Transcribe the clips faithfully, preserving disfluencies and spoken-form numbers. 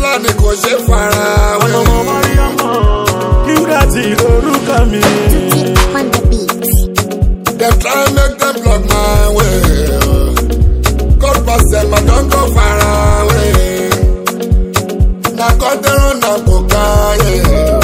ńlá ni kò ṣe fara wé. ọmọ Mariamo Qdotty lórúkọ mi. On the beat. Dem try make dem block my way. God pass them, I don't go far away. Na God dey run am go káyé.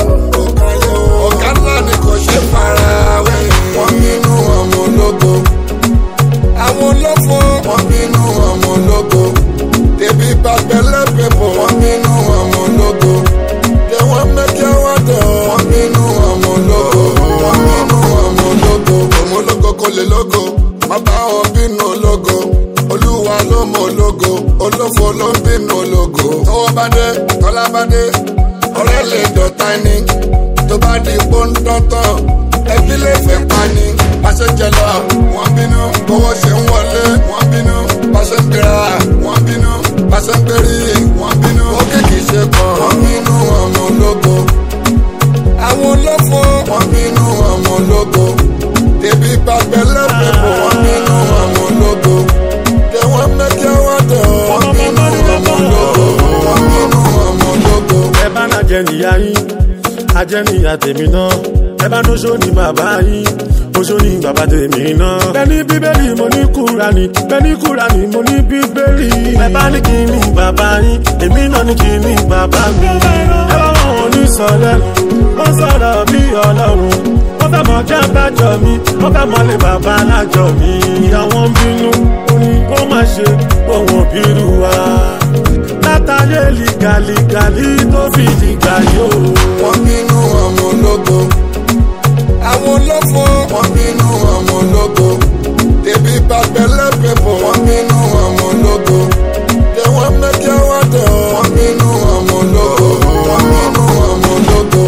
Ọ̀gá ńlá ni kò ṣe fara wé. Wọ́n bínú ọmọ ológo. Àwọn olófo wọ́n bínú ọmọ ológo. Débi bàgbẹ́lẹ́ pépò wọ́n bínú ọmọ ológo. They wan make you wonder wọ́n bínú ọmọ ológo. Wọ́n bínú ọmọ ológo. Ọmọ ológo kò lè lógo. Má bá wọn bínú ológo. Olúwa ló mọ ológo. Olófo ló ń bínú ológo. Tọ́wọ́ bá dé, tọ́lá bá dé. Ọ̀rẹ́ lè dọ̀tá ẹni. Tó bá di pọ́ńtọ́tọ̀. Ẹbí lè fẹ́ pani. Pàṣẹ jẹ lọ, wọ́n bínú. Owó ṣe ń wọlé, wọ́n bínú. Pàṣẹ ń gbéra, wọ́n bínú. Pàṣẹ ń gbérí, wọ́n bínú. Ó kéèkì ṣe kan, wọ́n bínú ọmọ ológo. Àwọn olófo, wọ́n bínú ọmọ ológo. Débi bàgbẹ́lẹ́ pépò, wọ́n bínú ọmọ ológo. They wan make you wonder, wọ́n bínú ọmọ ológo. Wọ́n bínú ọmọ ológo. Ẹ bá náà jẹ níyà yín, ajẹ́ níyà tèmi náà. Ẹ bá nóṣó ní bàbá yín, oṣó ní bàbá tèmi náà. Bẹ́ẹ̀ni bíbélì mo ní Kúránì, bẹ́ẹ̀ni Kúránì mo ní bíbélì. Ẹ bá ní kí ní bàbá yín, èmi náà ní kí ní bàbá mi. Ẹ bá wọn ní sọ lẹ́nu, wọ́n sọ̀rọ̀ bí Ọlọ́run. Wọ́n fẹ́ mọ̀ jẹ́ bájọ́ mi, wọ́n fẹ́ mọ̀ lé bàbá alájọ mi. Ìyàwó ń bínú, ó ní kó má ṣe ohun òbírú wa. Látàyè lìgàlìgàlì tó fi dìgbà yóò. Wọ́n bínú ọmọ ológo. Àwọn olófo wọ́n bínú ọmọ ológo. Débi bàgbẹ́lẹ́ pépò wọ́n bínú ọmọ ológo. They wan make you wonder wọ́n bínú ọmọ ológo. Wọ́n bínú ọmọ ológo.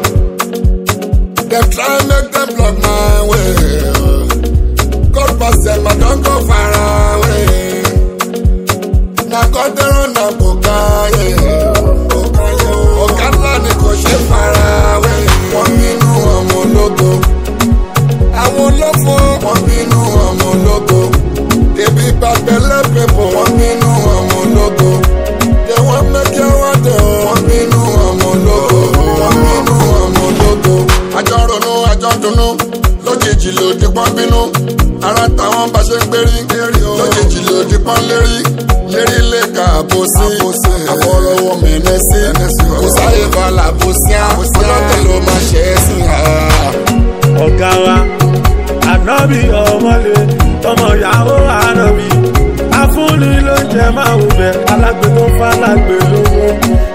Dem try make dem block my way. God pass them, I don't go far away. Na God dey run am go káyé. Ọ̀gá ńlá ni kò ṣe fara wé. Wọ́n bínú ọmọ ológo. Àwọn olófo wọ́n bínú ọmọ ológo. Débi bàgbẹ́lẹ́ pépò wọ́n bínú ọmọ ológo. They wan make you wonder wọ́n bínú ọmọ ológo. Wọ́n bínú ọmọ ológo. Àjọ ronú àjọ dunnú. Lójijì lòdì pọ́n bínú. Ara táwọn bá ṣe ń gbérí. Lójijì lòdì pọ́n lérí. Lérí lè ka àbòsí. Àfọ̀rọ̀wọ̀ mẹ́nẹ́ sí. Kò sáyé balà àbòsí. Ọlọ́tẹ̀ ló máa ṣe é sí. Ọ̀gá wa, ànábì ọmọlé, ọmọ ìyàwó ànábì. Afúnni ló ń jẹ máa wù bẹ́ẹ̀, alágbè ló fà lágbè lówó.